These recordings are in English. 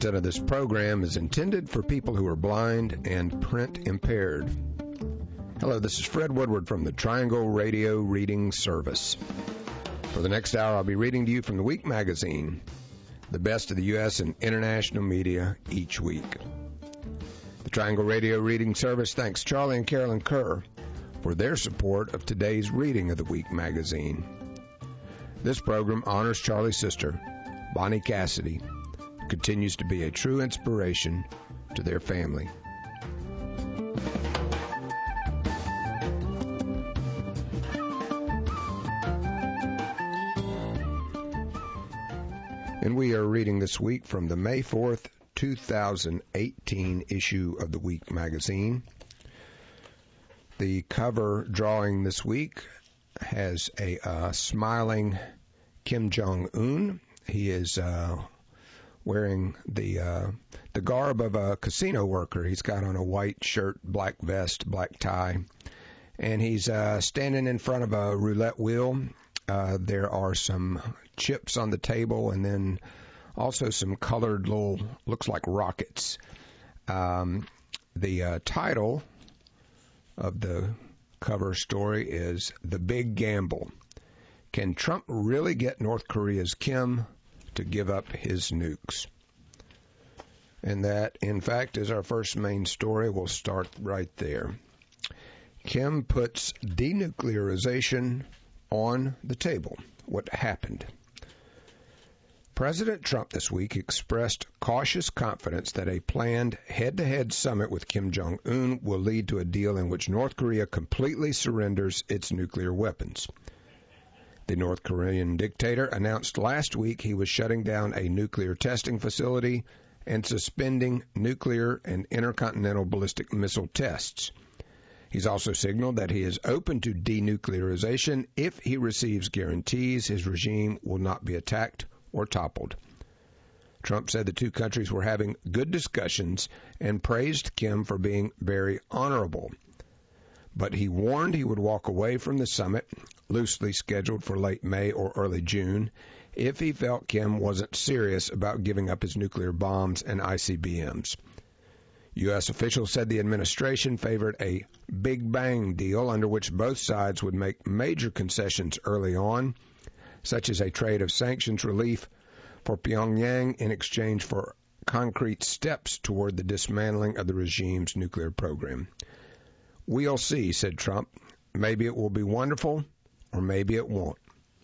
content of this program is intended for people who are blind and print impaired. Hello, this is Fred Woodward from the Triangle Radio Reading Service. For the next hour, I'll be reading to you from the Week magazine, the best of the U.S. and international media each week. The Triangle Radio Reading Service thanks Charlie and Carolyn Kerr for their support of today's reading of the Week magazine. This program honors Charlie's sister, Bonnie Cassidy, who continues to be a true inspiration to their family. And we are reading this week from the May 4th, 2018 issue of the Week magazine. The cover drawing this week has a smiling Kim Jong-un. He is wearing the garb of a casino worker. He's got on a white shirt, black vest, black tie, and he's standing in front of a roulette wheel. There are some chips on the table, and then also some colored little, looks like rockets. The title of the cover story is The Big Gamble. Can Trump really get North Korea's Kim to give up his nukes? And that, in fact, is our first main story. We'll start right there. Kim puts denuclearization on the table. What happened? President Trump this week expressed cautious confidence that a planned head-to-head summit with Kim Jong-un will lead to a deal in which North Korea completely surrenders its nuclear weapons. The North Korean dictator announced last week he was shutting down a nuclear testing facility and suspending nuclear and intercontinental ballistic missile tests. He's also signaled that he is open to denuclearization if he receives guarantees his regime will not be attacked or toppled. Trump said the two countries were having good discussions and praised Kim for being very honorable. But he warned he would walk away from the summit, loosely scheduled for late May or early June, if he felt Kim wasn't serious about giving up his nuclear bombs and ICBMs. U.S. officials said the administration favored a Big Bang deal under which both sides would make major concessions early on, such as a trade of sanctions relief for Pyongyang in exchange for concrete steps toward the dismantling of the regime's nuclear program. We'll see, said Trump. Maybe it will be wonderful, or maybe it won't.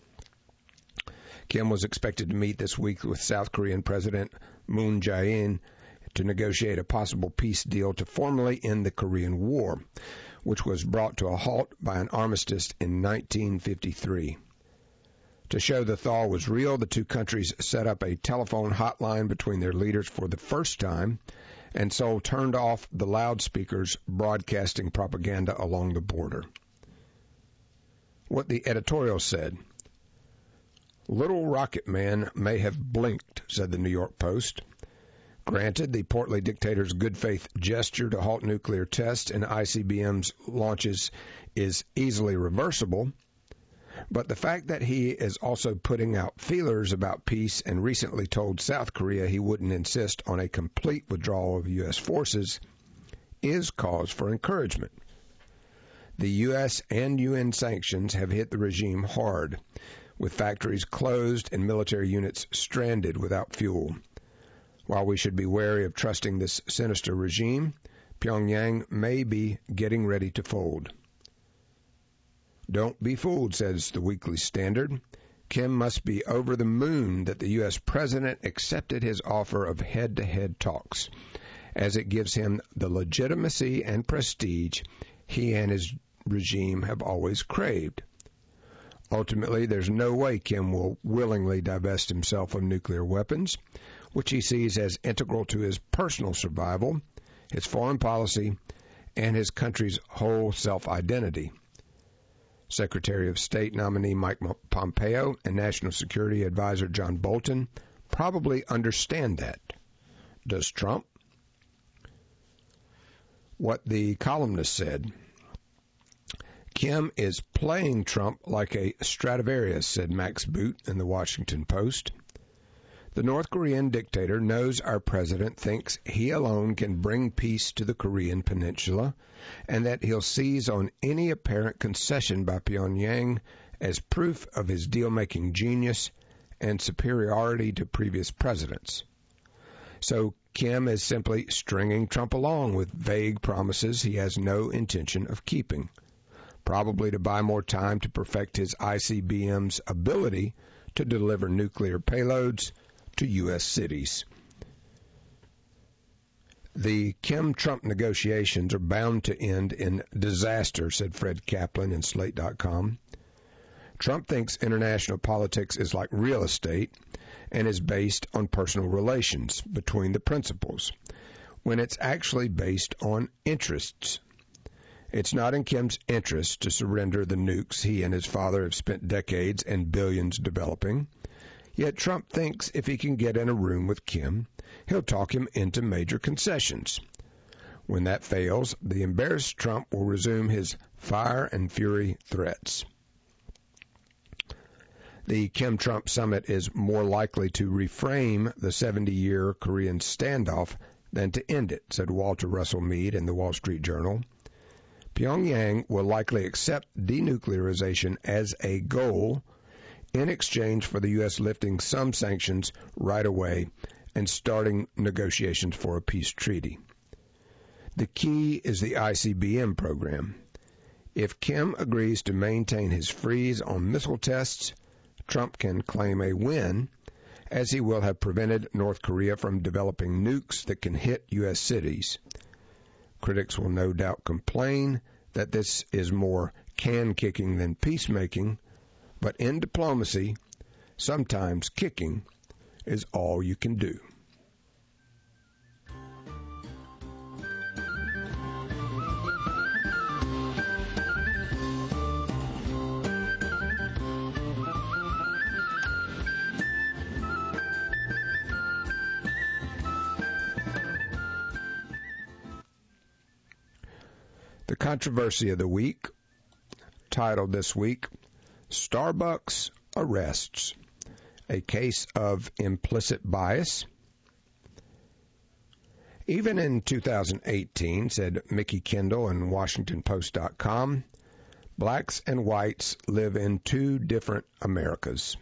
Kim was expected to meet this week with South Korean President Moon Jae-in to negotiate a possible peace deal to formally end the Korean War, which was brought to a halt by an armistice in 1953. To show the thaw was real, the two countries set up a telephone hotline between their leaders for the first time, and Seoul turned off the loudspeakers broadcasting propaganda along the border. What the editorial said: Little Rocket Man may have blinked, said the New York Post. Granted, the portly dictator's good faith gesture to halt nuclear tests and ICBM's launches is easily reversible, but the fact that he is also putting out feelers about peace and recently told South Korea he wouldn't insist on a complete withdrawal of U.S. forces is cause for encouragement. The U.S. and UN sanctions have hit the regime hard, with factories closed and military units stranded without fuel. While we should be wary of trusting this sinister regime, Pyongyang may be getting ready to fold. Don't be fooled, says the Weekly Standard. Kim must be over the moon that the U.S. president accepted his offer of head-to-head talks, as it gives him the legitimacy and prestige he and his regime have always craved. Ultimately, there's no way Kim will willingly divest himself of nuclear weapons, which he sees as integral to his personal survival, his foreign policy, and his country's whole self-identity. Secretary of State nominee Mike Pompeo and National Security Advisor John Bolton probably understand that. Does Trump? What the columnist said: Kim is playing Trump like a Stradivarius, said Max Boot in the Washington Post. The North Korean dictator knows our president thinks he alone can bring peace to the Korean peninsula, and that he'll seize on any apparent concession by Pyongyang as proof of his deal-making genius and superiority to previous presidents. So Kim is simply stringing Trump along with vague promises he has no intention of keeping, probably to buy more time to perfect his ICBM's ability to deliver nuclear payloads to U.S. cities. The Kim-Trump negotiations are bound to end in disaster, said Fred Kaplan in Slate.com. Trump thinks international politics is like real estate and is based on personal relations between the principals, when it's actually based on interests. It's not in Kim's interest to surrender the nukes he and his father have spent decades and billions developing. Yet Trump thinks if he can get in a room with Kim, he'll talk him into major concessions. When that fails, the embarrassed Trump will resume his fire and fury threats. The Kim-Trump summit is more likely to reframe the 70-year Korean standoff than to end it, said Walter Russell Mead in the Wall Street Journal. Pyongyang will likely accept denuclearization as a goal in exchange for the U.S. lifting some sanctions right away and starting negotiations for a peace treaty. The key is the ICBM program. If Kim agrees to maintain his freeze on missile tests, Trump can claim a win, as he will have prevented North Korea from developing nukes that can hit U.S. cities. Critics will no doubt complain that this is more can-kicking than peacemaking, but in diplomacy, sometimes kicking is all you can do. The controversy of the week, titled this week, Starbucks Arrests, a Case of Implicit Bias. Even in 2018, said Mickey Kendall in WashingtonPost.com, blacks and whites live in two different Americas.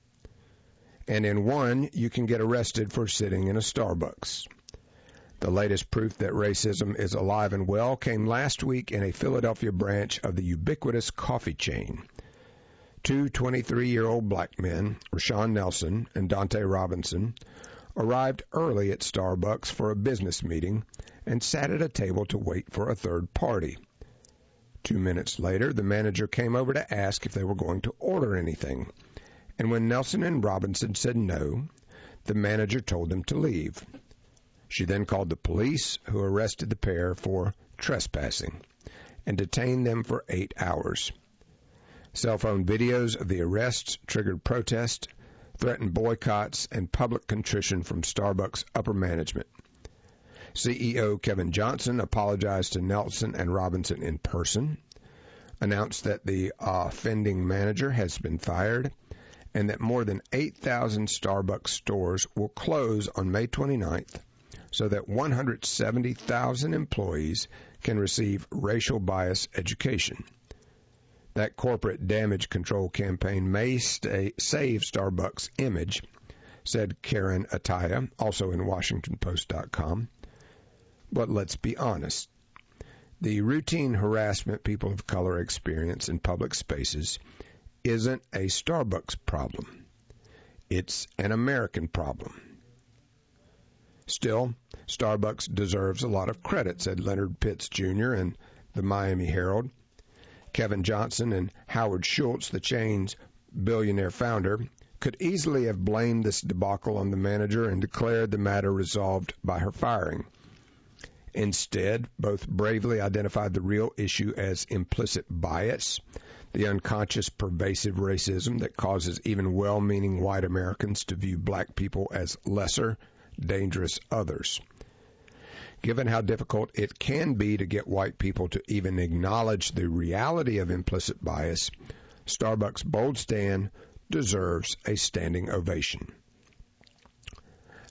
And in one, you can get arrested for sitting in a Starbucks. The latest proof that racism is alive and well came last week in a Philadelphia branch of the ubiquitous coffee chain. Two 23-year-old black men, Rashawn Nelson and Dante Robinson, arrived early at Starbucks for a business meeting and sat at a table to wait for a third party. 2 minutes later, the manager came over to ask if they were going to order anything, and when Nelson and Robinson said no, the manager told them to leave. She then called the police, who arrested the pair for trespassing and detained them for 8 hours. Cell phone videos of the arrests triggered protests, threatened boycotts, and public contrition from Starbucks upper management. CEO Kevin Johnson apologized to Nelson and Robinson in person, announced that the offending manager has been fired, and that more than 8,000 Starbucks stores will close on May 29th so that 170,000 employees can receive racial bias education. That corporate damage control campaign may save Starbucks' image, said Karen Ataya, also in WashingtonPost.com. But let's be honest. The routine harassment people of color experience in public spaces isn't a Starbucks problem. It's an American problem. Still, Starbucks deserves a lot of credit, said Leonard Pitts Jr. in the Miami Herald. Kevin Johnson and Howard Schultz, the chain's billionaire founder, could easily have blamed this debacle on the manager and declared the matter resolved by her firing. Instead, both bravely identified the real issue as implicit bias, the unconscious pervasive racism that causes even well-meaning white Americans to view black people as lesser, dangerous others. Given how difficult it can be to get white people to even acknowledge the reality of implicit bias, Starbucks' bold stand deserves a standing ovation.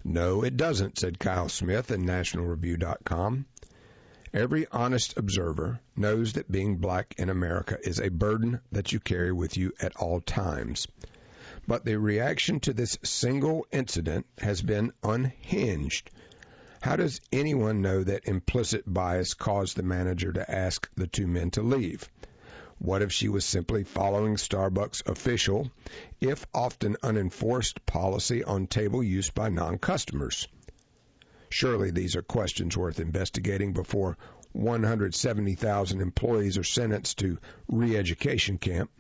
No, it doesn't, said Kyle Smith in NationalReview.com. Every honest observer knows that being black in America is a burden that you carry with you at all times. But the reaction to this single incident has been unhinged. How does anyone know that implicit bias caused the manager to ask the two men to leave? What if she was simply following Starbucks' official, if often unenforced, policy on table use by non-customers? Surely these are questions worth investigating before 170,000 employees are sentenced to re-education camp.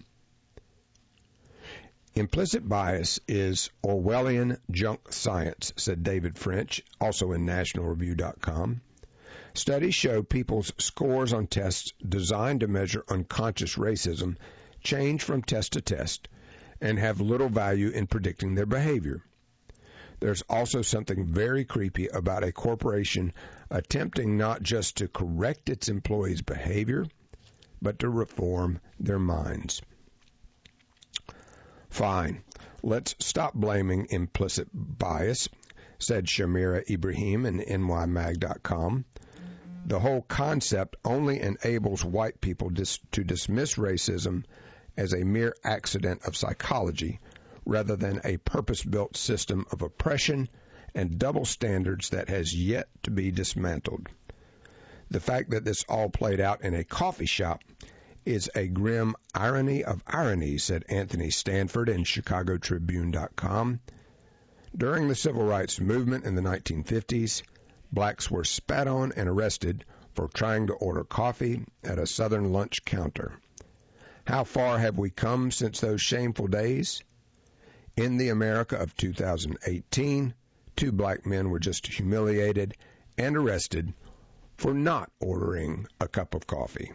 Implicit bias is Orwellian junk science, said David French, also in NationalReview.com. Studies show people's scores on tests designed to measure unconscious racism change from test to test and have little value in predicting their behavior. There's also something very creepy about a corporation attempting not just to correct its employees' behavior, but to reform their minds. Fine, let's stop blaming implicit bias, said Shamira Ibrahim in NYMag.com. The whole concept only enables white people to dismiss racism as a mere accident of psychology rather than a purpose-built system of oppression and double standards that has yet to be dismantled. The fact that this all played out in a coffee shop is a grim irony of irony, said Anthony Stanford in ChicagoTribune.com. During the Civil Rights Movement in the 1950s, blacks were spat on and arrested for trying to order coffee at a Southern lunch counter. How far have we come since those shameful days? In the America of 2018, 2 black men were just humiliated and arrested for not ordering a cup of coffee.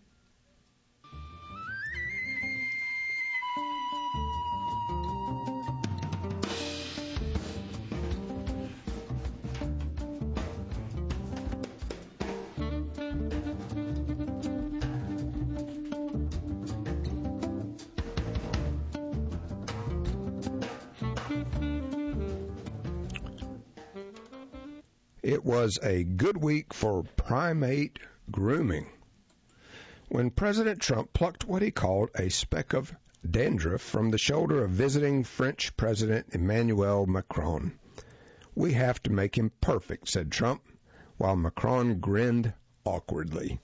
It was a good week for primate grooming when President Trump plucked what he called a speck of dandruff from the shoulder of visiting French President Emmanuel Macron. We have to make him perfect, said Trump, while Macron grinned awkwardly.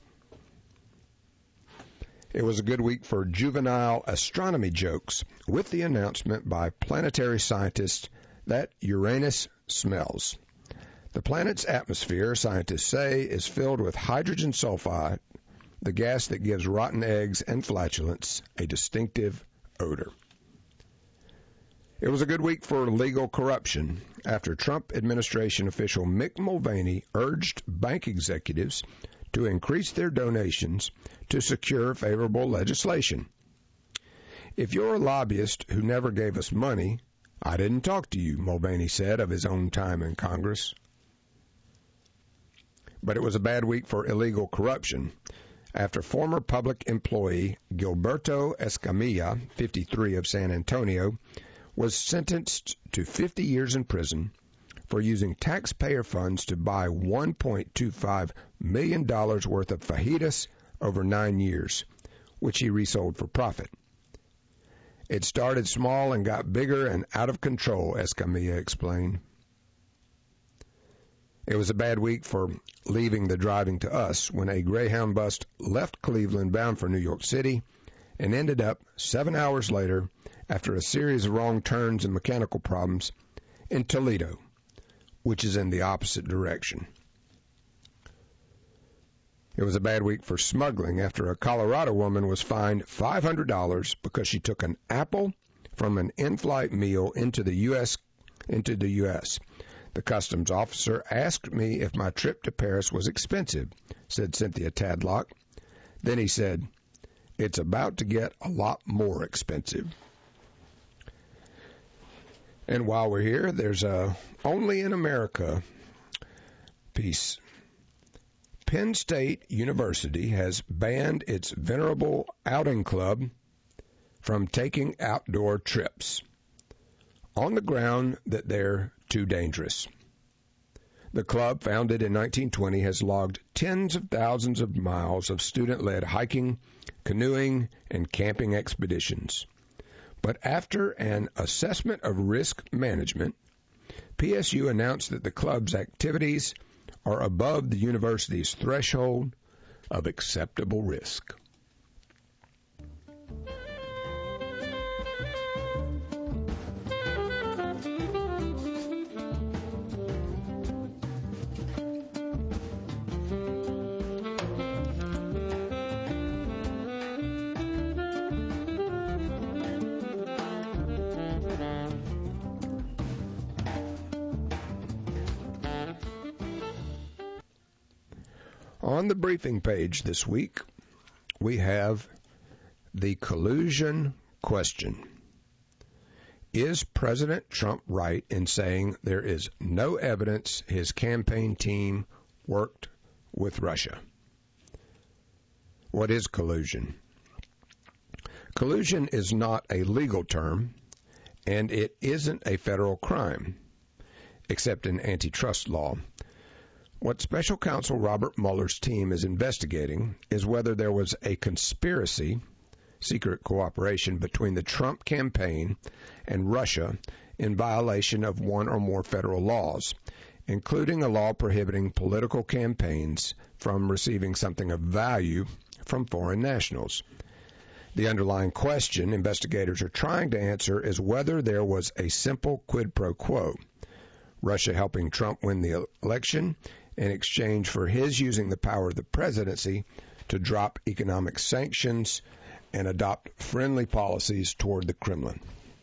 It was a good week for juvenile astronomy jokes, with the announcement by planetary scientists that Uranus smells. The planet's atmosphere, scientists say, is filled with hydrogen sulfide, the gas that gives rotten eggs and flatulence a distinctive odor. It was a good week for legal corruption after Trump administration official Mick Mulvaney urged bank executives to increase their donations to secure favorable legislation. If you're a lobbyist who never gave us money, I didn't talk to you, Mulvaney said of his own time in Congress. But it was a bad week for illegal corruption after former public employee Gilberto Escamilla, 53 of San Antonio, was sentenced to 50 years in prison for using taxpayer funds to buy $1.25 million worth of fajitas over 9 years, which he resold for profit. It started small and got bigger and out of control, Escamilla explained. It was a bad week for leaving the driving to us when a Greyhound bus left Cleveland bound for New York City and ended up 7 hours later, after a series of wrong turns and mechanical problems, in Toledo, which is in the opposite direction. It was a bad week for smuggling after a Colorado woman was fined $500 because she took an apple from an in-flight meal into the U.S. The customs officer asked me if my trip to Paris was expensive, said Cynthia Tadlock. Then he said, "It's about to get a lot more expensive." And while we're here, there's a Only in America piece. Penn State University has banned its venerable outing club from taking outdoor trips on the ground that they're too dangerous. The club, founded in 1920, has logged tens of thousands of miles of student-led hiking, canoeing, and camping expeditions. But after an assessment of risk management, PSU announced that the club's activities are above the university's threshold of acceptable risk. On the briefing page this week, we have the collusion question. Is President Trump right in saying there is no evidence his campaign team worked with Russia? What is collusion? Collusion is not a legal term, and it isn't a federal crime, except in antitrust law. What Special Counsel Robert Mueller's team is investigating is whether there was a conspiracy, secret cooperation, between the Trump campaign and Russia in violation of one or more federal laws, including a law prohibiting political campaigns from receiving something of value from foreign nationals. The underlying question investigators are trying to answer is whether there was a simple quid pro quo, Russia helping Trump win the election in exchange for his using the power of the presidency to drop economic sanctions and adopt friendly policies toward the Kremlin.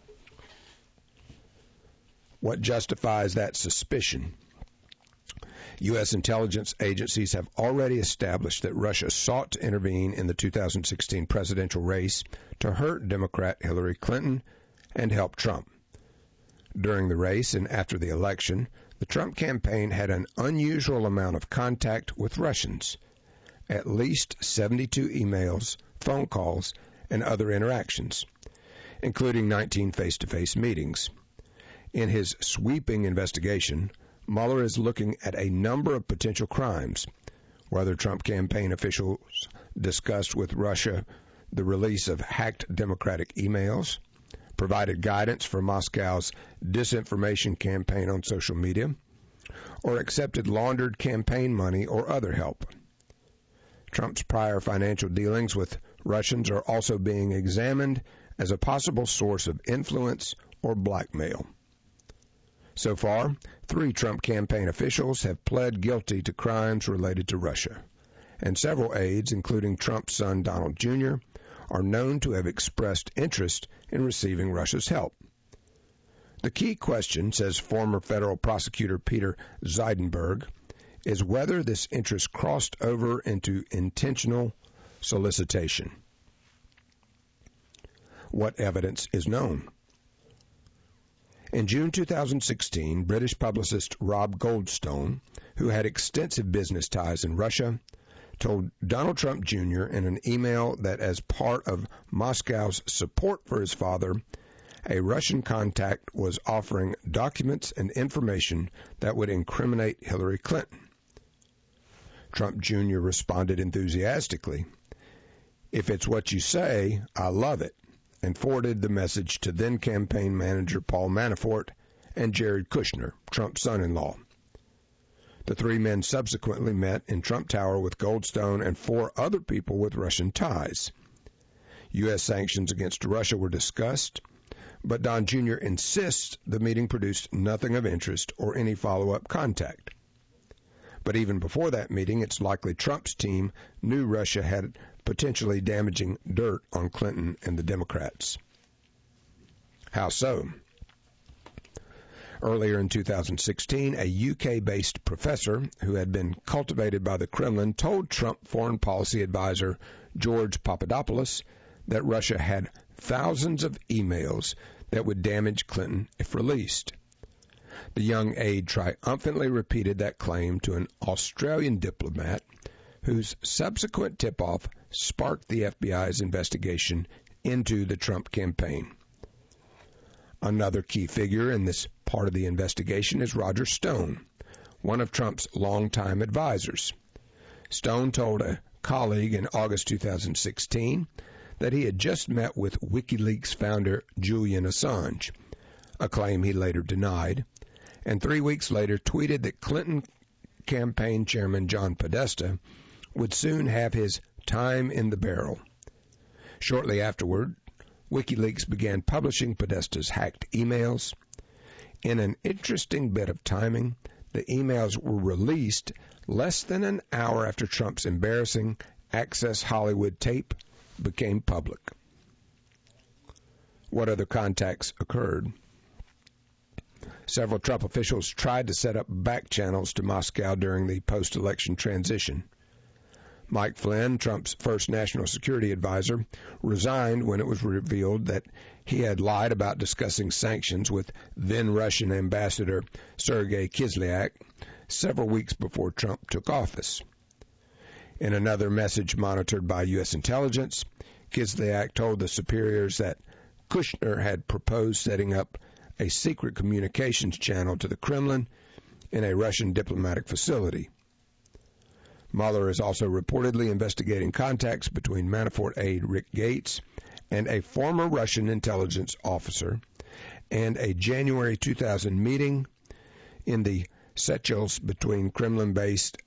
What justifies that suspicion? U.S. intelligence agencies have already established that Russia sought to intervene in the 2016 presidential race to hurt Democrat Hillary Clinton and help Trump. During the race and after the election, the Trump campaign had an unusual amount of contact with Russians, at least 72 emails, phone calls, and other interactions, including 19 face-to-face meetings. In his sweeping investigation, Mueller is looking at a number of potential crimes, whether Trump campaign officials discussed with Russia the release of hacked Democratic emails, provided guidance for Moscow's disinformation campaign on social media, or accepted laundered campaign money or other help. Trump's prior financial dealings with Russians are also being examined as a possible source of influence or blackmail. So far, 3 Trump campaign officials have pled guilty to crimes related to Russia, and several aides, including Trump's son Donald Jr., are known to have expressed interest in receiving Russia's help. The key question, says former federal prosecutor Peter Zeidenberg, is whether this interest crossed over into intentional solicitation. What evidence is known? In June 2016, British publicist Rob Goldstone, who had extensive business ties in Russia, told Donald Trump Jr. in an email that as part of Moscow's support for his father, a Russian contact was offering documents and information that would incriminate Hillary Clinton. Trump Jr. responded enthusiastically, "If it's what you say, I love it," and forwarded the message to then campaign manager Paul Manafort and Jared Kushner, Trump's son-in-law. The 3 men subsequently met in Trump Tower with Goldstone and 4 other people with Russian ties. U.S. sanctions against Russia were discussed, but Don Jr. insists the meeting produced nothing of interest or any follow-up contact. But even before that meeting, it's likely Trump's team knew Russia had potentially damaging dirt on Clinton and the Democrats. How so? Earlier in 2016, a UK-based professor who had been cultivated by the Kremlin told Trump foreign policy advisor George Papadopoulos that Russia had thousands of emails that would damage Clinton if released. The young aide triumphantly repeated that claim to an Australian diplomat whose subsequent tip-off sparked the FBI's investigation into the Trump campaign. Another key figure in this part of the investigation is Roger Stone, one of Trump's longtime advisors. Stone told a colleague in August 2016 that he had just met with WikiLeaks founder Julian Assange, a claim he later denied, and 3 weeks later tweeted that Clinton campaign chairman John Podesta would soon have his time in the barrel. Shortly afterward, WikiLeaks began publishing Podesta's hacked emails. In an interesting bit of timing, the emails were released less than an hour after Trump's embarrassing Access Hollywood tape became public. What other contacts occurred? Several Trump officials tried to set up back channels to Moscow during the post-election transition. Mike Flynn, Trump's first national security advisor, resigned when it was revealed that he had lied about discussing sanctions with then-Russian Ambassador Sergei Kislyak several weeks before Trump took office. In another message monitored by U.S. intelligence, Kislyak told the superiors that Kushner had proposed setting up a secret communications channel to the Kremlin in a Russian diplomatic facility. Mueller is also reportedly investigating contacts between Manafort aide Rick Gates and a former Russian intelligence officer, and a January 2000 meeting in the Seychelles between Kremlin-linked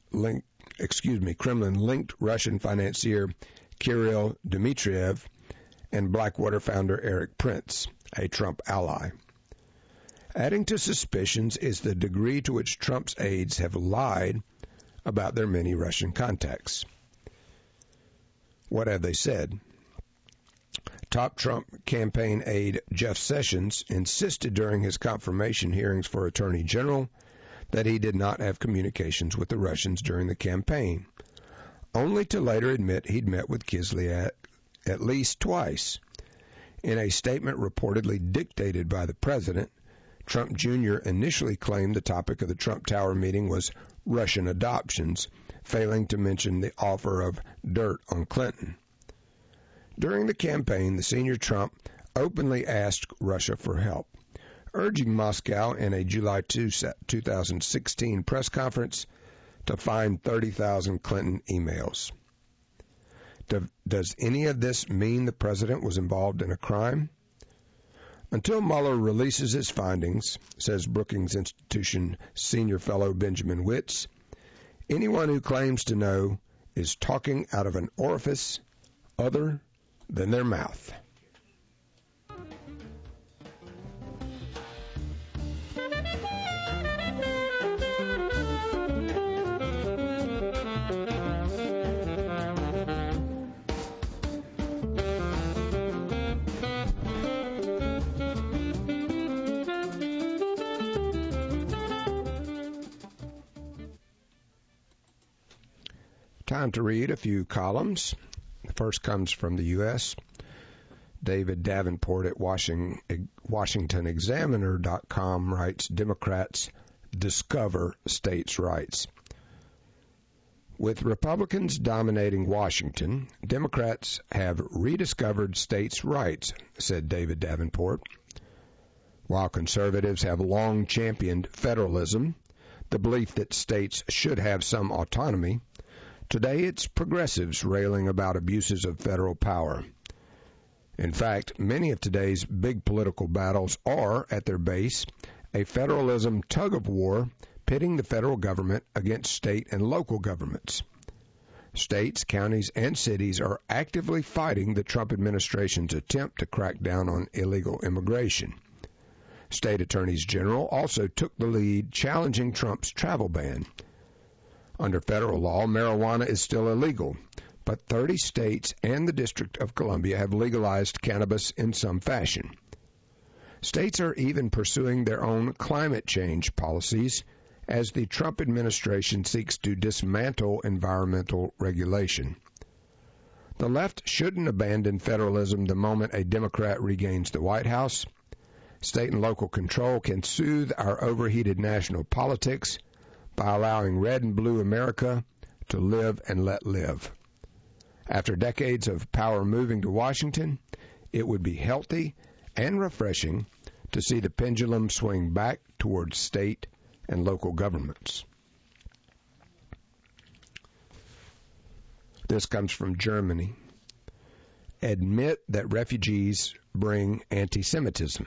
Russian financier Kirill Dmitriev and Blackwater founder Eric Prince, a Trump ally. Adding to suspicions is the degree to which Trump's aides have lied about their many Russian contacts. What have they said? Top Trump campaign aide Jeff Sessions insisted during his confirmation hearings for Attorney General that he did not have communications with the Russians during the campaign, only to later admit he'd met with Kislyak at least twice. In a statement reportedly dictated by the president, Trump Jr. initially claimed the topic of the Trump Tower meeting was Russian adoptions, failing to mention the offer of dirt on Clinton. During the campaign, the senior Trump openly asked Russia for help, urging Moscow in a July 2016 press conference to find 30,000 Clinton emails. Does any of this mean the president was involved in a crime? Until Mueller releases his findings, says Brookings Institution senior fellow Benjamin Witz, anyone who claims to know is talking out of an orifice other than their mouth. Time to read a few columns. The first comes from the U.S. David Davenport at WashingtonExaminer.com writes, Democrats discover states' rights. With Republicans dominating Washington, Democrats have rediscovered states' rights, said David Davenport. While conservatives have long championed federalism, the belief that states should have some autonomy, today it's progressives railing about abuses of federal power. In fact, many of today's big political battles are, at their base, a federalism tug-of-war pitting the federal government against state and local governments. States, counties, and cities are actively fighting the Trump administration's attempt to crack down on illegal immigration. State attorneys general also took the lead, challenging Trump's travel ban. Under federal law, marijuana is still illegal, but 30 states and the District of Columbia have legalized cannabis in some fashion. States are even pursuing their own climate change policies as the Trump administration seeks to dismantle environmental regulation. The left shouldn't abandon federalism the moment a Democrat regains the White House. State and local control can soothe our overheated national politics by allowing red and blue America to live and let live. After decades of power moving to Washington, it would be healthy and refreshing to see the pendulum swing back towards state and local governments. This comes from Germany. Admit that refugees bring anti-Semitism.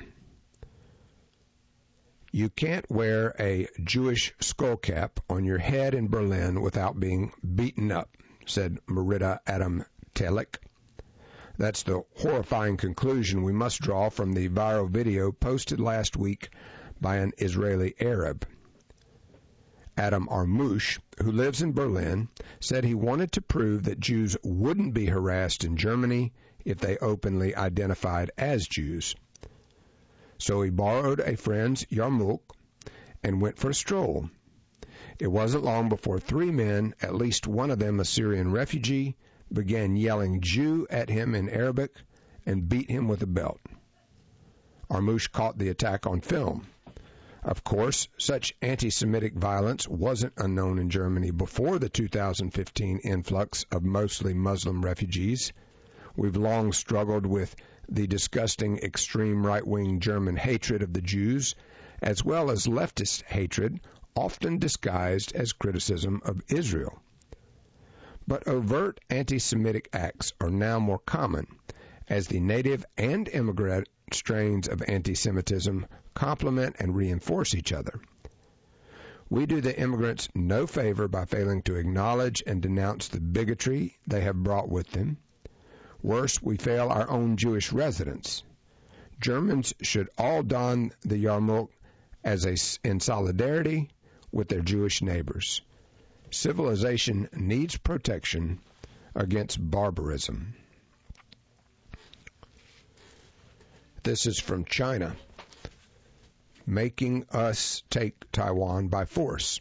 You can't wear a Jewish skullcap on your head in Berlin without being beaten up, said Merida Adam-Telek. That's the horrifying conclusion we must draw from the viral video posted last week by an Israeli Arab. Adam Armush, who lives in Berlin, said he wanted to prove that Jews wouldn't be harassed in Germany if they openly identified as Jews. So he borrowed a friend's yarmulke and went for a stroll. It wasn't long before three men, at least one of them a Syrian refugee, began yelling Jew at him in Arabic and beat him with a belt. Armush caught the attack on film. Of course, such anti-Semitic violence wasn't unknown in Germany before the 2015 influx of mostly Muslim refugees. We've long struggled with the disgusting extreme right-wing German hatred of the Jews, as well as leftist hatred, often disguised as criticism of Israel. But overt anti-Semitic acts are now more common, as the native and immigrant strains of anti-Semitism complement and reinforce each other. We do the immigrants no favor by failing to acknowledge and denounce the bigotry they have brought with them. Worse, we fail our own Jewish residents. Germans should all don the yarmulke in solidarity with their Jewish neighbors. Civilization needs protection against barbarism. This is from China. Making us take Taiwan by force.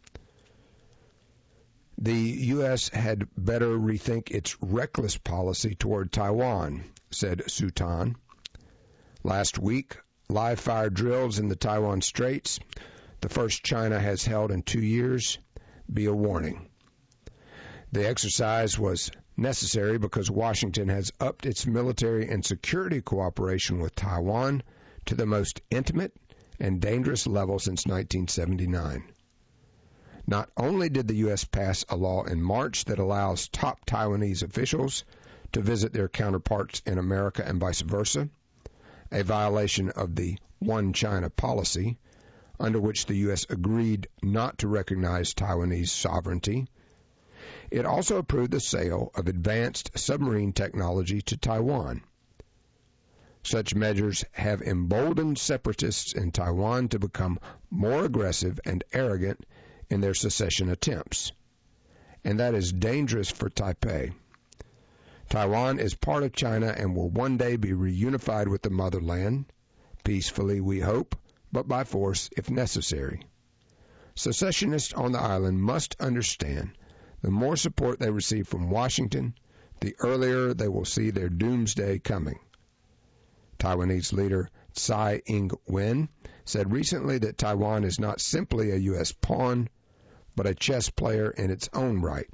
The U.S. had better rethink its reckless policy toward Taiwan, said Su Tan. Last week, live-fire drills in the Taiwan Straits, the first China has held in 2 years, be a warning. The exercise was necessary because Washington has upped its military and security cooperation with Taiwan to the most intimate and dangerous level since 1979. Not only did the U.S. pass a law in March that allows top Taiwanese officials to visit their counterparts in America and vice versa, a violation of the One China policy, under which the U.S. agreed not to recognize Taiwanese sovereignty. It also approved the sale of advanced submarine technology to Taiwan. Such measures have emboldened separatists in Taiwan to become more aggressive and arrogant in their secession attempts. And that is dangerous for Taipei. Taiwan is part of China and will one day be reunified with the motherland, peacefully we hope, but by force if necessary. Secessionists on the island must understand the more support they receive from Washington, the earlier they will see their doomsday coming. Taiwanese leader Tsai Ing-wen said recently that Taiwan is not simply a U.S. pawn, but a chess player in its own right.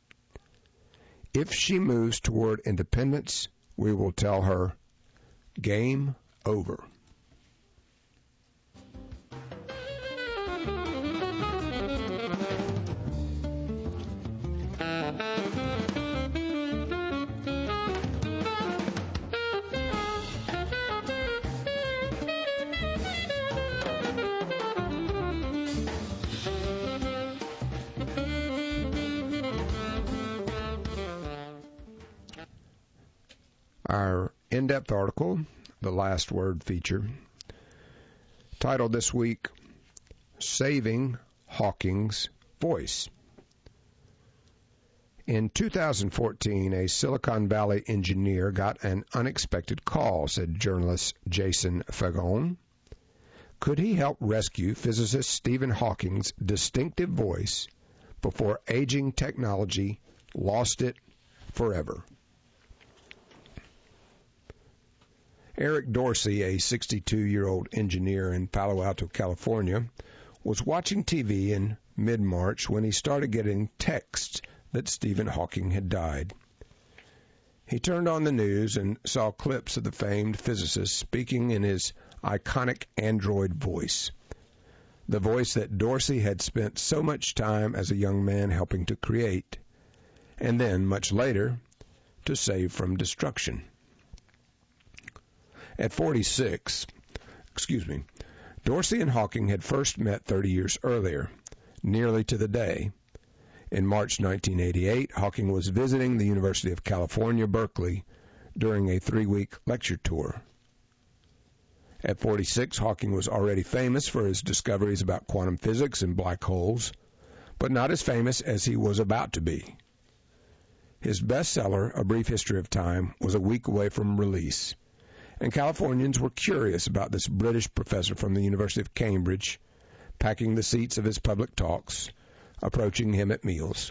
If she moves toward independence, we will tell her, game over. Our in-depth article, the Last Word feature, titled this week, Saving Hawking's Voice. In 2014, a Silicon Valley engineer got an unexpected call, said journalist Jason Fagon. Could he help rescue physicist Stephen Hawking's distinctive voice before aging technology lost it forever? Eric Dorsey, a 62-year-old engineer in Palo Alto, California, was watching TV in mid-March when he started getting texts that Stephen Hawking had died. He turned on the news and saw clips of the famed physicist speaking in his iconic android voice, the voice that Dorsey had spent so much time as a young man helping to create. and then, much later, to save from destruction. At 46, Dorsey and Hawking had first met 30 years earlier, nearly to the day. In March 1988, Hawking was visiting the University of California, Berkeley, during a 3-week lecture tour. At 46, Hawking was already famous for his discoveries about quantum physics and black holes, but not as famous as he was about to be. His bestseller, A Brief History of Time, was a week away from release, and Californians were curious about this British professor from the University of Cambridge, packing the seats of his public talks, approaching him at meals.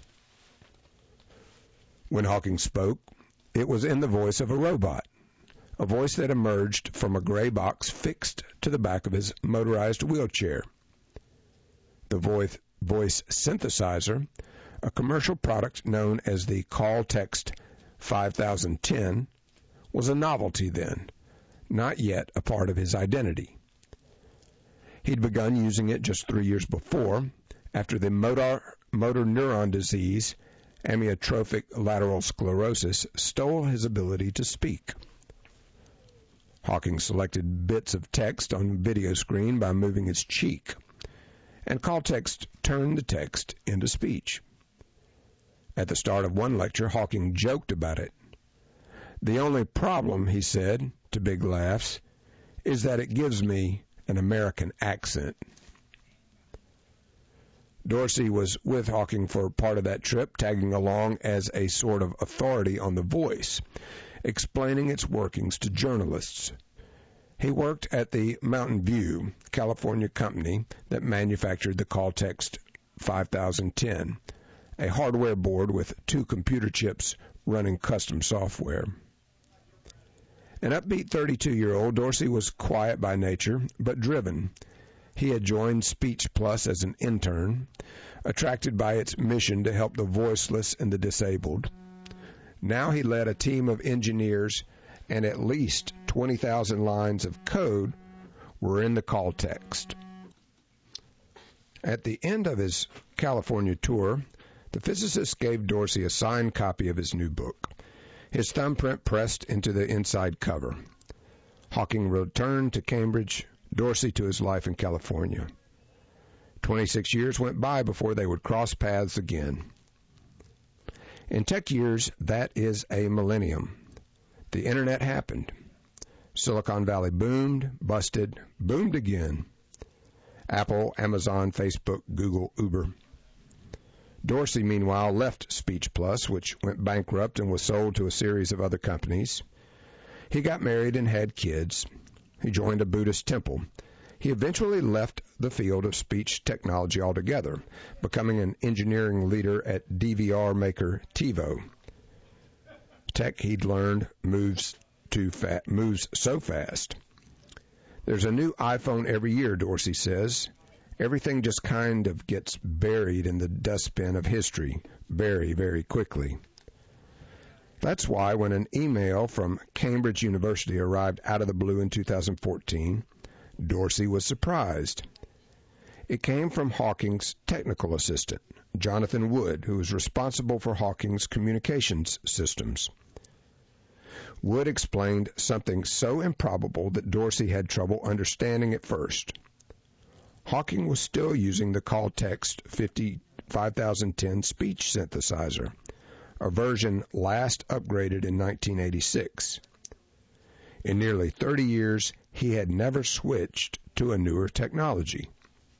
When Hawking spoke, it was in the voice of a robot, a voice that emerged from a gray box fixed to the back of his motorized wheelchair. The voice synthesizer, a commercial product known as the Call-Text 5010, was a novelty then, not yet a part of his identity. He'd begun using it just 3 years before, after the motor neuron disease, amyotrophic lateral sclerosis, stole his ability to speak. Hawking selected bits of text on the video screen by moving his cheek, and Call-Text turned the text into speech. At the start of one lecture, Hawking joked about it. "The only problem," he said, to big laughs, "is that it gives me an American accent." Dorsey was with Hawking for part of that trip, tagging along as a sort of authority on the voice, explaining its workings to journalists. He worked at the Mountain View, California company that manufactured the Call-Text 5010, a hardware board with 2 computer chips running custom software. An upbeat 32-year-old, Dorsey was quiet by nature, but driven. He had joined Speech Plus as an intern, attracted by its mission to help the voiceless and the disabled. Now he led a team of engineers, and at least 20,000 lines of code were in the Call-Text. At the end of his California tour, the physicist gave Dorsey a signed copy of his new book, his thumbprint pressed into the inside cover. Hawking returned to Cambridge, Dorsey to his life in California. 26 years went by before they would cross paths again. In tech years, that is a millennium. The internet happened. Silicon Valley boomed, busted, boomed again. Apple, Amazon, Facebook, Google, Uber. Dorsey, meanwhile, left Speech Plus, which went bankrupt and was sold to a series of other companies. He got married and had kids. He joined a Buddhist temple. He eventually left the field of speech technology altogether, becoming an engineering leader at DVR maker TiVo. Tech, he'd learned, moves so fast. There's a new iPhone every year, Dorsey says. Everything just kind of gets buried in the dustbin of history very, very quickly. That's why when an email from Cambridge University arrived out of the blue in 2014, Dorsey was surprised. It came from Hawking's technical assistant, Jonathan Wood, who was responsible for Hawking's communications systems. Wood explained something so improbable that Dorsey had trouble understanding at first. Hawking was still using the Call-Text 5010 speech synthesizer, a version last upgraded in 1986. In nearly 30 years, he had never switched to a newer technology.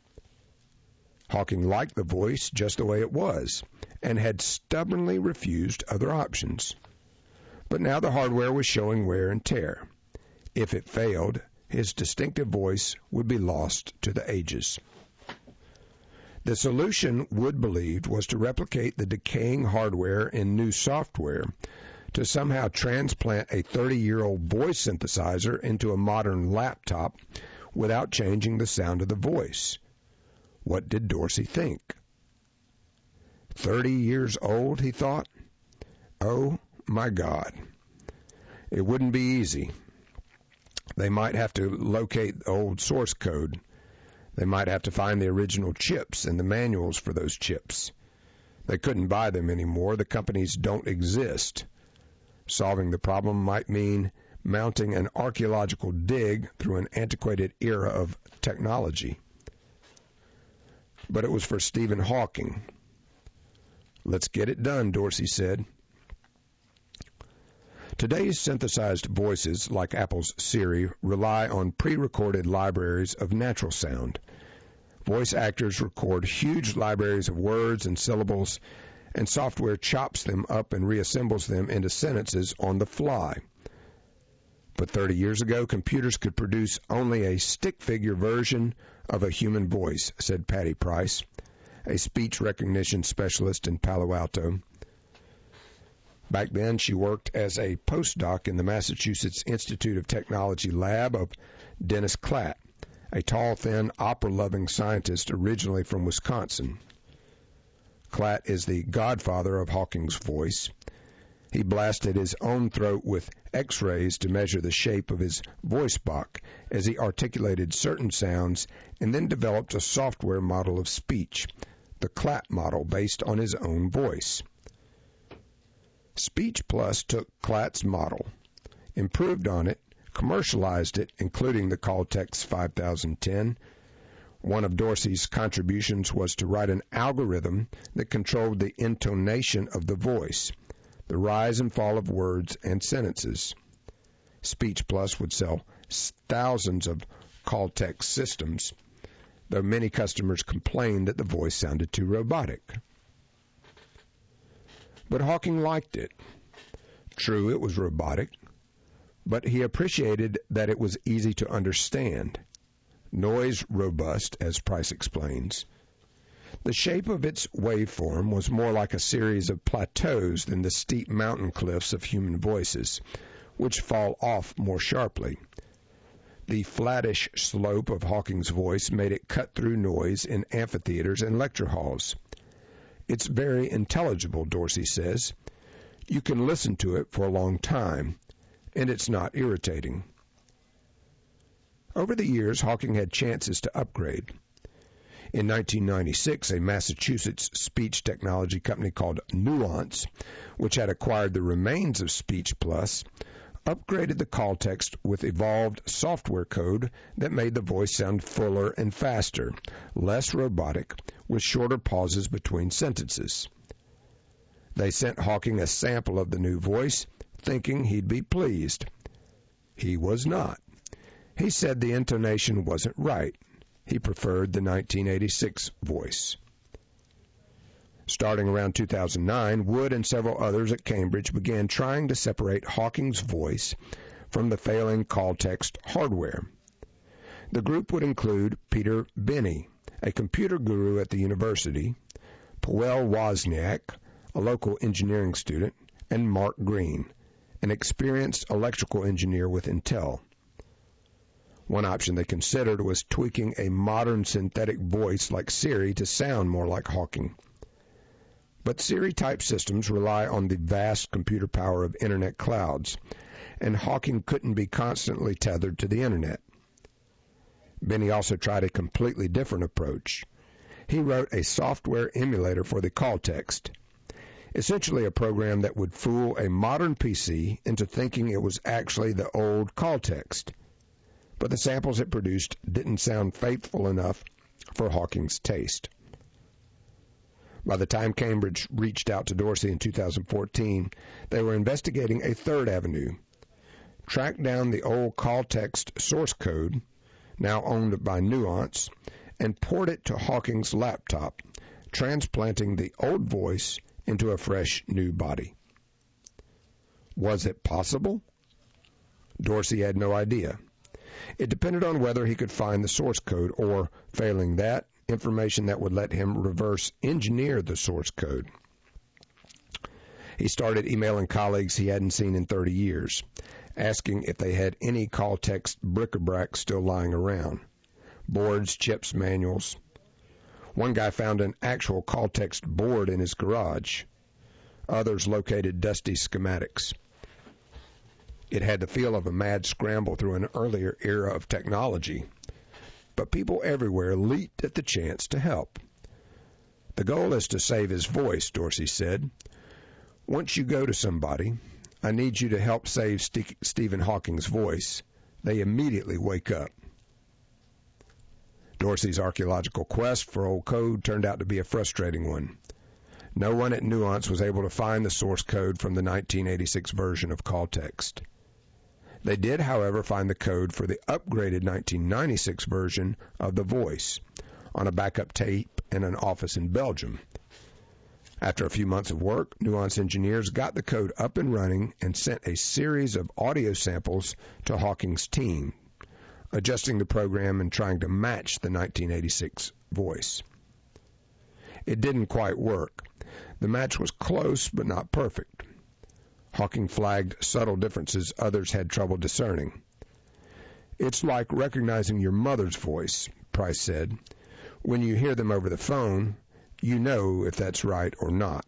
Hawking liked the voice just the way it was, and had stubbornly refused other options. But now the hardware was showing wear and tear. If it failed, his distinctive voice would be lost to the ages. The solution, Wood believed, was to replicate the decaying hardware in new software, to somehow transplant a 30-year-old voice synthesizer into a modern laptop without changing the sound of the voice. What did Dorsey think? 30 years old, he thought? Oh, my God. It wouldn't be easy. They might have to locate the old source code. They might have to find the original chips and the manuals for those chips. They couldn't buy them anymore. The companies don't exist. Solving the problem might mean mounting an archaeological dig through an antiquated era of technology. But it was for Stephen Hawking. Let's get it done, Dorsey said. Today's synthesized voices, like Apple's Siri, rely on pre-recorded libraries of natural sound. Voice actors record huge libraries of words and syllables, and software chops them up and reassembles them into sentences on the fly. But 30 years ago, computers could produce only a stick-figure version of a human voice, said Patty Price, a speech recognition specialist in Palo Alto. Back then, she worked as a postdoc in the Massachusetts Institute of Technology lab of Dennis Klatt, a tall, thin, opera-loving scientist originally from Wisconsin. Klatt is the godfather of Hawking's voice. He blasted his own throat with X-rays to measure the shape of his voice box as he articulated certain sounds, and then developed a software model of speech, the Klatt model, based on his own voice. Speech Plus took Klatt's model, improved on it, commercialized it, including the Caltex 5010. One of Dorsey's contributions was to write an algorithm that controlled the intonation of the voice, the rise and fall of words and sentences. Speech Plus would sell thousands of Caltex systems, though many customers complained that the voice sounded too robotic. But Hawking liked it. True, it was robotic, but he appreciated that it was easy to understand. Noise robust, as Price explains. The shape of its waveform was more like a series of plateaus than the steep mountain cliffs of human voices, which fall off more sharply. The flattish slope of Hawking's voice made it cut through noise in amphitheaters and lecture halls. It's very intelligible, Dorsey says. You can listen to it for a long time, and it's not irritating. Over the years, Hawking had chances to upgrade. In 1996, a Massachusetts speech technology company called Nuance, which had acquired the remains of Speech Plus, upgraded the call text with evolved software code that made the voice sound fuller and faster, less robotic, with shorter pauses between sentences. They sent Hawking a sample of the new voice, thinking he'd be pleased. He was not. He said the intonation wasn't right. He preferred the 1986 voice. Starting around 2009, Wood and several others at Cambridge began trying to separate Hawking's voice from the failing call text hardware. The group would include Peter Binney, a computer guru at the university, Paweł Wozniak, a local engineering student, and Mark Green, an experienced electrical engineer with Intel. One option they considered was tweaking a modern synthetic voice like Siri to sound more like Hawking. But Siri-type systems rely on the vast computer power of Internet clouds, and Hawking couldn't be constantly tethered to the Internet. Binney also tried a completely different approach. He wrote a software emulator for the call text, essentially a program that would fool a modern PC into thinking it was actually the old call text. But the samples it produced didn't sound faithful enough for Hawking's taste. By the time Cambridge reached out to Dorsey in 2014, they were investigating a third avenue. Track down the old call text source code, now owned by Nuance, and port it to Hawking's laptop, transplanting the old voice into a fresh new body. Was it possible? Dorsey had no idea. It depended on whether he could find the source code or, failing that, information that would let him reverse engineer the source code. He started emailing colleagues he hadn't seen in 30 years, asking if they had any call text bric-a-brac still lying around. Boards, chips, manuals. One guy found an actual call text board in his garage. Others located dusty schematics. It had the feel of a mad scramble through an earlier era of technology. But people everywhere leaped at the chance to help. The goal is to save his voice, Dorsey said. Once you go to somebody, I need you to help save Stephen Hawking's voice. They immediately wake up. Dorsey's archaeological quest for old code turned out to be a frustrating one. No one at Nuance was able to find the source code from the 1986 version of CallText. They did, however, find the code for the upgraded 1996 version of The Voice on a backup tape in an office in Belgium. After a few months of work, Nuance engineers got the code up and running and sent a series of audio samples to Hawking's team, adjusting the program and trying to match the 1986 voice. It didn't quite work. The match was close but not perfect. Hawking flagged subtle differences others had trouble discerning. It's like recognizing your mother's voice, Price said. When you hear them over the phone, you know if that's right or not.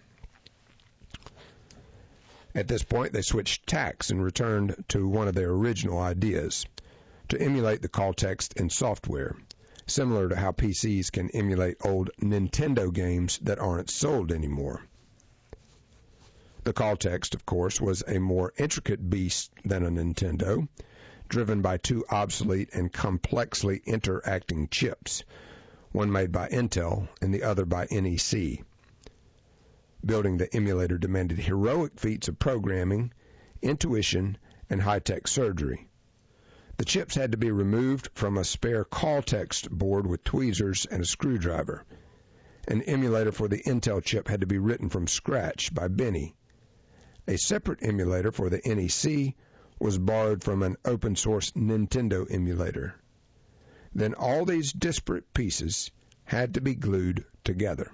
At this point, they switched tacks and returned to one of their original ideas, to emulate the CallText in software, similar to how PCs can emulate old Nintendo games that aren't sold anymore. The CallText, of course, was a more intricate beast than a Nintendo, driven by two obsolete and complexly interacting chips, one made by Intel and the other by NEC. Building the emulator demanded heroic feats of programming, intuition, and high-tech surgery. The chips had to be removed from a spare CallText board with tweezers and a screwdriver. An emulator for the Intel chip had to be written from scratch by Benny. A separate emulator for the NEC was borrowed from an open-source Nintendo emulator. Then all these disparate pieces had to be glued together.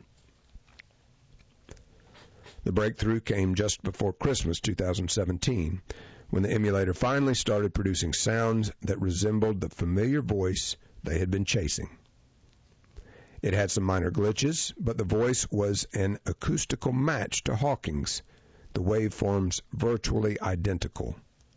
The breakthrough came just before Christmas 2017, when the emulator finally started producing sounds that resembled the familiar voice they had been chasing. It had some minor glitches, but the voice was an acoustical match to Hawking's, the waveforms virtually identical.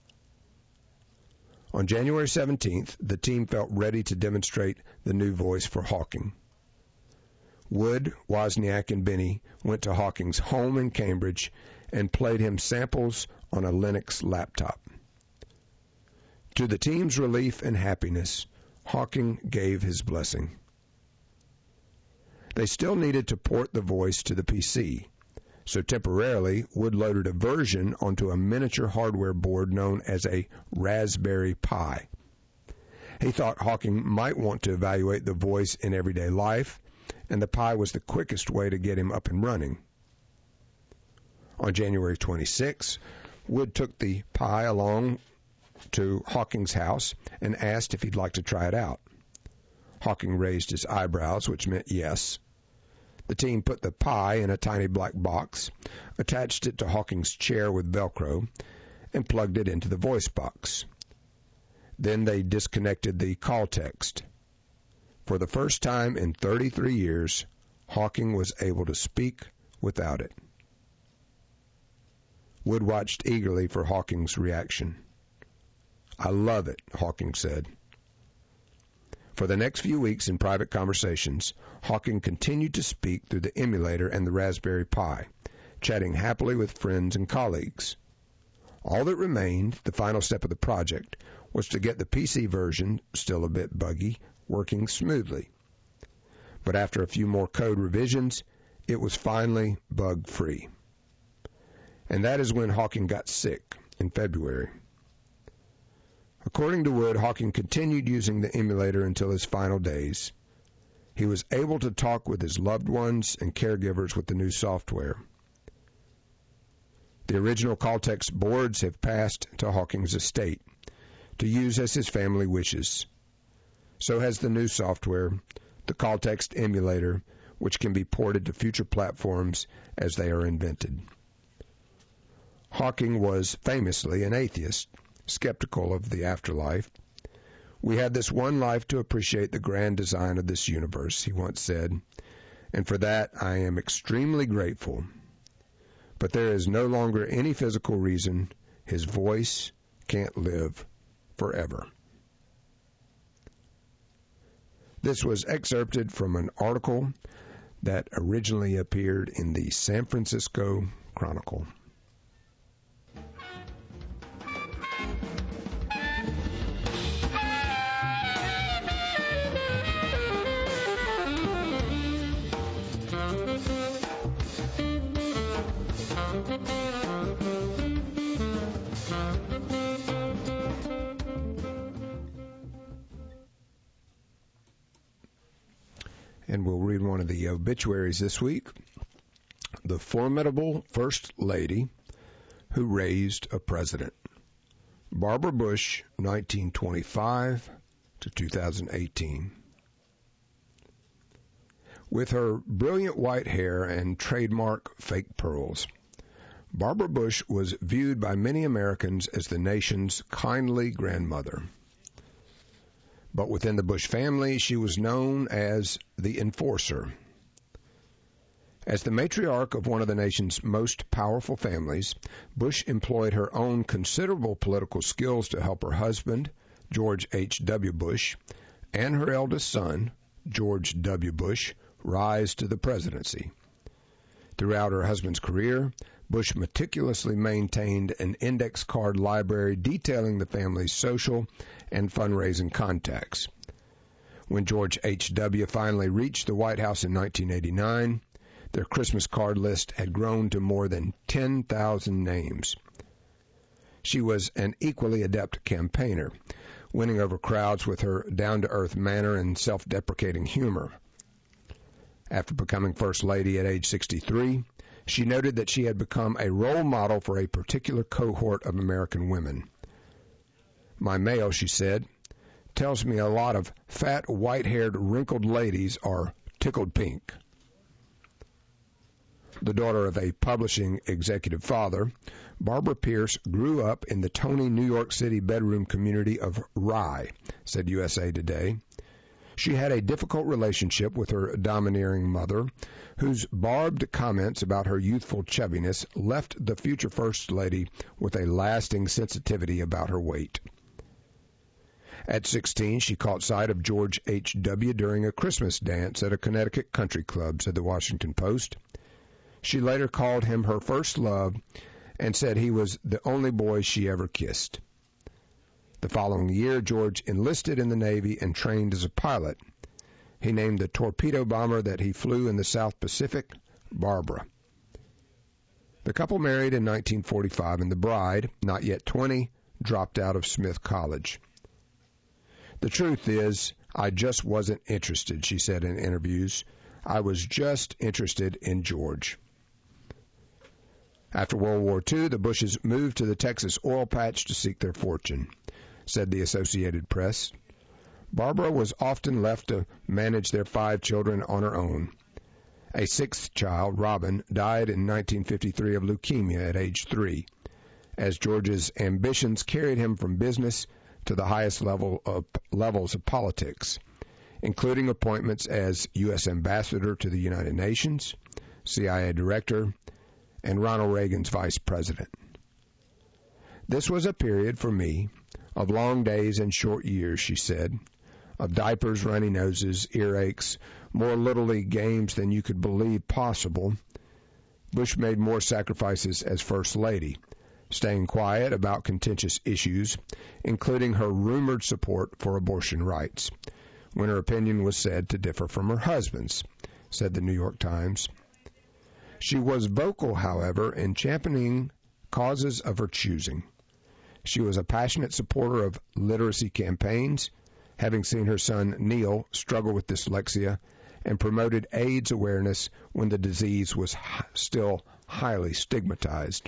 On January 17th, the team felt ready to demonstrate the new voice for Hawking. Wood, Wozniak, and Benny went to Hawking's home in Cambridge and played him samples on a Linux laptop. To the team's relief and happiness, Hawking gave his blessing. They still needed to port the voice to the PC, so temporarily Wood loaded a version onto a miniature hardware board known as a Raspberry Pi. He thought Hawking might want to evaluate the voice in everyday life, and the Pi was the quickest way to get him up and running. On January 26, Wood took the Pi along to Hawking's house and asked if he'd like to try it out. Hawking raised his eyebrows, which meant yes. The team put the Pi in a tiny black box, attached it to Hawking's chair with Velcro, and plugged it into the voice box. Then they disconnected the CallText. For the first time in 33 years, Hawking was able to speak without it. Wood watched eagerly for Hawking's reaction. "I love it," Hawking said. For the next few weeks in private conversations, Hawking continued to speak through the emulator and the Raspberry Pi, chatting happily with friends and colleagues. All that remained, the final step of the project, was to get the PC version, still a bit buggy, working smoothly. But after a few more code revisions, it was finally bug-free. And that is when Hawking got sick, in February. According to Wood, Hawking continued using the emulator until his final days. He was able to talk with his loved ones and caregivers with the new software. The original CallText boards have passed to Hawking's estate to use as his family wishes. So has the new software, the CallText emulator, which can be ported to future platforms as they are invented. Hawking was famously an atheist, skeptical of the afterlife. "We had this one life to appreciate the grand design of this universe," he once said, "and for that I am extremely grateful. But there is no longer any physical reason his voice can't live forever." This was excerpted from an article that originally appeared in the San Francisco Chronicle. And we'll read one of the obituaries this week. The formidable First Lady who raised a president. Barbara Bush, 1925 to 2018. With her brilliant white hair and trademark fake pearls, Barbara Bush was viewed by many Americans as the nation's kindly grandmother. But within the Bush family, she was known as the enforcer. As the matriarch of one of the nation's most powerful families, Bush employed her own considerable political skills to help her husband, George H.W. Bush, and her eldest son, George W. Bush, rise to the presidency. Throughout her husband's career, Bush meticulously maintained an index card library detailing the family's social and fundraising contacts. When George H.W. finally reached the White House in 1989, their Christmas card list had grown to more than 10,000 names. She was an equally adept campaigner, winning over crowds with her down-to-earth manner and self-deprecating humor. After becoming First Lady at age 63, she noted that she had become a role model for a particular cohort of American women. My mail, she said, tells me a lot of fat, white-haired, wrinkled ladies are tickled pink. The daughter of a publishing executive father, Barbara Pierce grew up in the Tony, New York City bedroom community of Rye, said USA Today. She had a difficult relationship with her domineering mother, whose barbed comments about her youthful chubbiness left the future First Lady with a lasting sensitivity about her weight. At 16, she caught sight of George H.W. during a Christmas dance at a Connecticut country club, said the Washington Post. She later called him her first love and said he was the only boy she ever kissed. The following year, George enlisted in the Navy and trained as a pilot. He named the torpedo bomber that he flew in the South Pacific Barbara. The couple married in 1945, and the bride, not yet 20, dropped out of Smith College. The truth is, I just wasn't interested, she said in interviews. I was just interested in George. After World War II, the Bushes moved to the Texas oil patch to seek their fortune, said the Associated Press. Barbara was often left to manage their 5 children on her own. A 6th child, Robin, died in 1953 of leukemia at age 3, as George's ambitions carried him from business to the highest levels of politics, including appointments as U.S. Ambassador to the United Nations, CIA Director, and Ronald Reagan's Vice President. This was a period for me of long days and short years, she said, of diapers, runny noses, earaches, more Little League games than you could believe possible. Bush made more sacrifices as First Lady, staying quiet about contentious issues, including her rumored support for abortion rights, when her opinion was said to differ from her husband's, said the New York Times. She was vocal, however, in championing causes of her choosing. She was a passionate supporter of literacy campaigns, having seen her son Neil struggle with dyslexia, and promoted AIDS awareness when the disease was still highly stigmatized.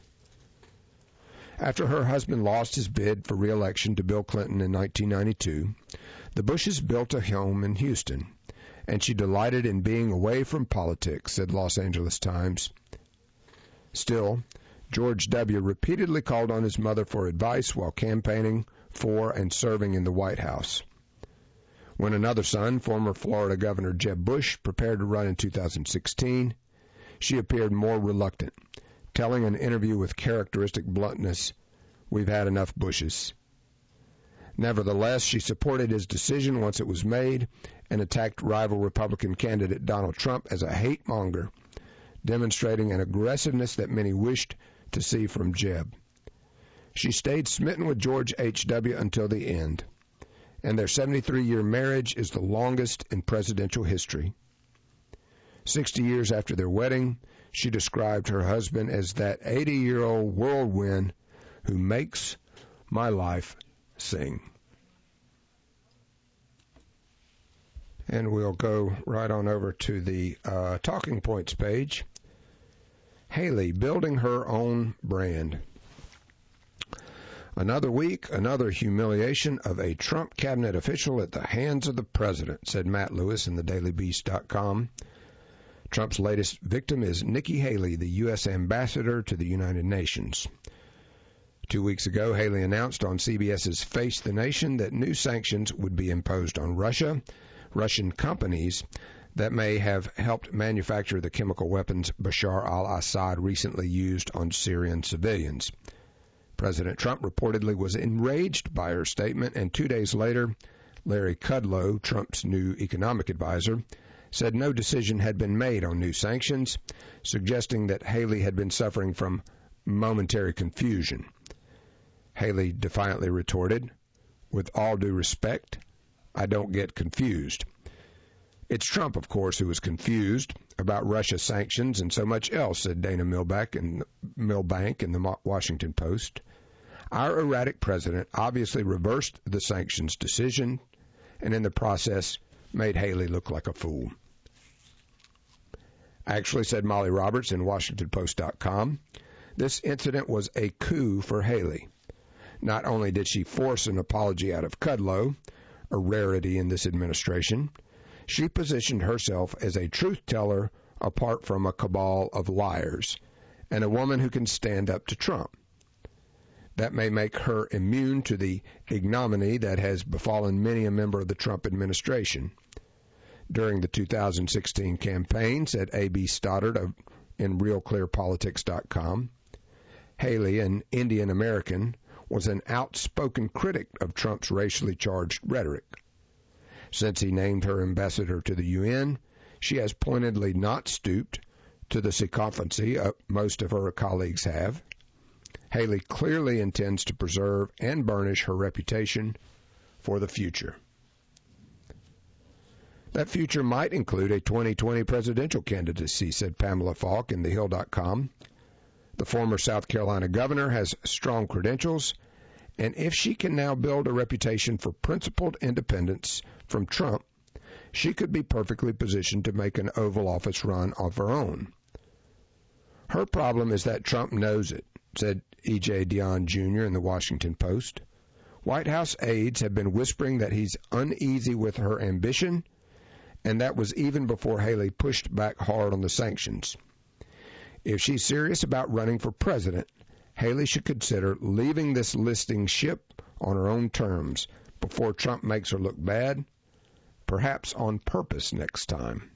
After her husband lost his bid for re-election to Bill Clinton in 1992, the Bushes built a home in Houston, and she delighted in being away from politics, said Los Angeles Times. Still, George W. repeatedly called on his mother for advice while campaigning for and serving in the White House. When another son, former Florida Governor Jeb Bush, prepared to run in 2016, she appeared more reluctant, telling an interview with characteristic bluntness, "We've had enough Bushes." Nevertheless, she supported his decision once it was made and attacked rival Republican candidate Donald Trump as a hate monger, demonstrating an aggressiveness that many wished to see from Jeb. She stayed smitten with George H.W. until the end, and their 73-year marriage is the longest in presidential history. 60 years after their wedding, she described her husband as that 80-year-old whirlwind who makes my life sing. And we'll go right on over to the Talking Points page. Haley building her own brand. Another week, another humiliation of a Trump cabinet official at the hands of the president, said Matt Lewis in thedailybeast.com. Trump's latest victim is Nikki Haley, the U.S. ambassador to the United Nations. 2 weeks ago, Haley announced on CBS's Face the Nation that new sanctions would be imposed on Russia, Russian companies that may have helped manufacture the chemical weapons Bashar al-Assad recently used on Syrian civilians. President Trump reportedly was enraged by her statement, and 2 days later, Larry Kudlow, Trump's new economic advisor, said no decision had been made on new sanctions, suggesting that Haley had been suffering from momentary confusion. Haley defiantly retorted, "With all due respect, I don't get confused." It's Trump, of course, who is confused about Russia sanctions and so much else, said Dana Milbank in the Washington Post. Our erratic president obviously reversed the sanctions decision and in the process made Haley look like a fool. Actually, said Molly Roberts in WashingtonPost.com, this incident was a coup for Haley. Not only did she force an apology out of Kudlow, a rarity in this administration, she positioned herself as a truth teller apart from a cabal of liars, and a woman who can stand up to Trump. That may make her immune to the ignominy that has befallen many a member of the Trump administration. During the 2016 campaign, said A.B. Stoddard in RealClearPolitics.com, Haley, an Indian American, was an outspoken critic of Trump's racially charged rhetoric. Since he named her ambassador to the UN, she has pointedly not stooped to the sycophancy most of her colleagues have. Haley clearly intends to preserve and burnish her reputation for the future. That future might include a 2020 presidential candidacy, said Pamela Falk in TheHill.com. The former South Carolina governor has strong credentials, and if she can now build a reputation for principled independence from Trump, she could be perfectly positioned to make an Oval Office run of her own. Her problem is that Trump knows it, said E.J. Dionne Jr. in the Washington Post. White House aides have been whispering that he's uneasy with her ambition, and that was even before Haley pushed back hard on the sanctions. If she's serious about running for president, Haley should consider leaving this listing ship on her own terms before Trump makes her look bad, perhaps on purpose next time.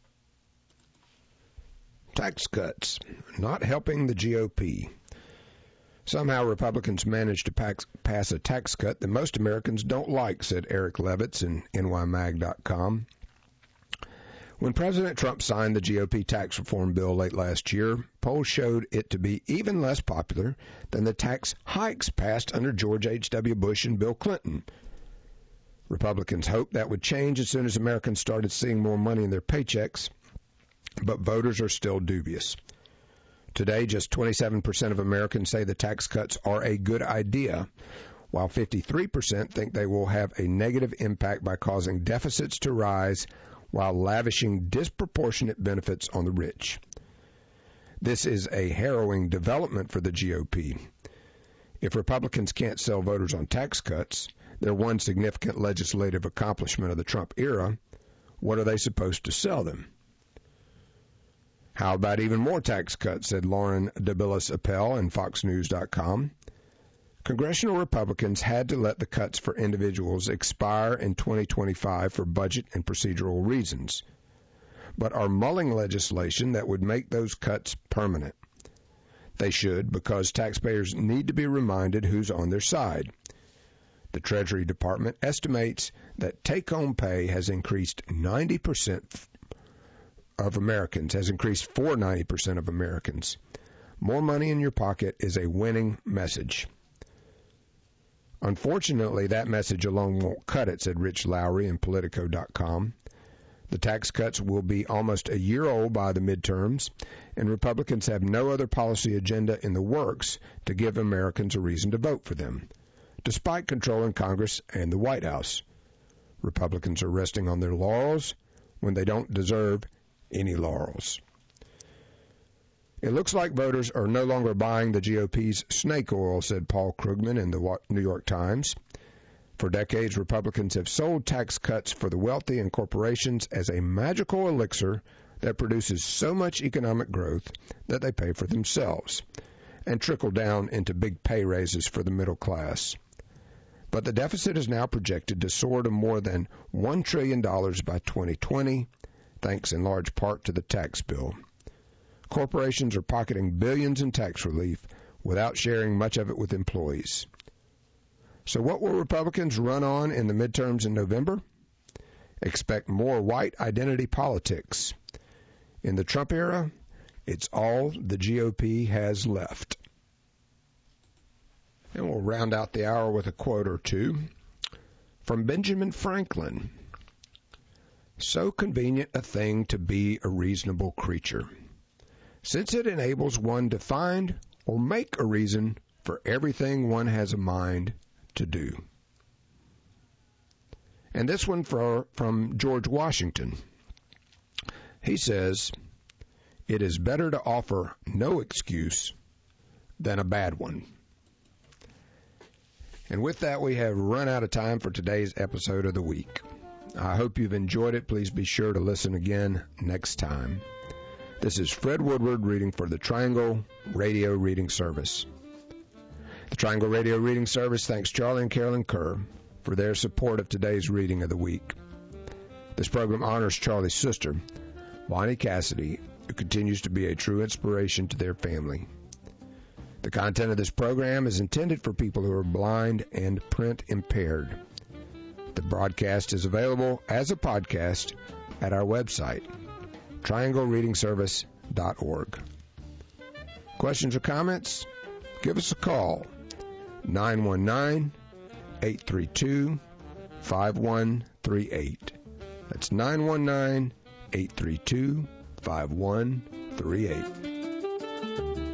Tax cuts, not helping the GOP. Somehow Republicans managed to pass a tax cut that most Americans don't like, said Eric Levitz in NYMag.com. When President Trump signed the GOP tax reform bill late last year, polls showed it to be even less popular than the tax hikes passed under George H.W. Bush and Bill Clinton. Republicans hoped that would change as soon as Americans started seeing more money in their paychecks, but voters are still dubious. Today, just 27% of Americans say the tax cuts are a good idea, while 53% think they will have a negative impact by causing deficits to rise while lavishing disproportionate benefits on the rich. This is a harrowing development for the GOP. If Republicans can't sell voters on tax cuts, their one significant legislative accomplishment of the Trump era, what are they supposed to sell them? How about even more tax cuts, said Lauren DeBillis-Appel in FoxNews.com. Congressional Republicans had to let the cuts for individuals expire in 2025 for budget and procedural reasons, but are mulling legislation that would make those cuts permanent. They should, because taxpayers need to be reminded who's on their side. The Treasury Department estimates that take-home pay has increased 90% of Americans, has increased for 90% of Americans. More money in your pocket is a winning message. Unfortunately, that message alone won't cut it, said Rich Lowry in Politico.com. The tax cuts will be almost a year old by the midterms, and Republicans have no other policy agenda in the works to give Americans a reason to vote for them, despite controlling Congress and the White House. Republicans are resting on their laurels when they don't deserve any laurels. It looks like voters are no longer buying the GOP's snake oil, said Paul Krugman in the New York Times. For decades, Republicans have sold tax cuts for the wealthy and corporations as a magical elixir that produces so much economic growth that they pay for themselves and trickle down into big pay raises for the middle class. But the deficit is now projected to soar to more than $1 trillion by 2020, thanks in large part to the tax bill. Corporations are pocketing billions in tax relief without sharing much of it with employees. So what will Republicans run on in the midterms in November? Expect more white identity politics. In the Trump era, it's all the GOP has left. And we'll round out the hour with a quote or two from Benjamin Franklin. So convenient a thing to be a reasonable creature, since it enables one to find or make a reason for everything one has a mind to do. And this one from George Washington. He says, "It is better to offer no excuse than a bad one." And with that, we have run out of time for today's episode of the week. I hope you've enjoyed it. Please be sure to listen again next time. This is Fred Woodward reading for the Triangle Radio Reading Service. The Triangle Radio Reading Service thanks Charlie and Carolyn Kerr for their support of today's reading of the week. This program honors Charlie's sister, Bonnie Cassidy, who continues to be a true inspiration to their family. The content of this program is intended for people who are blind and print impaired. The broadcast is available as a podcast at our website, trianglereadingservice.org. Questions or comments? Give us a call, 919-832-5138. That's 919-832-5138.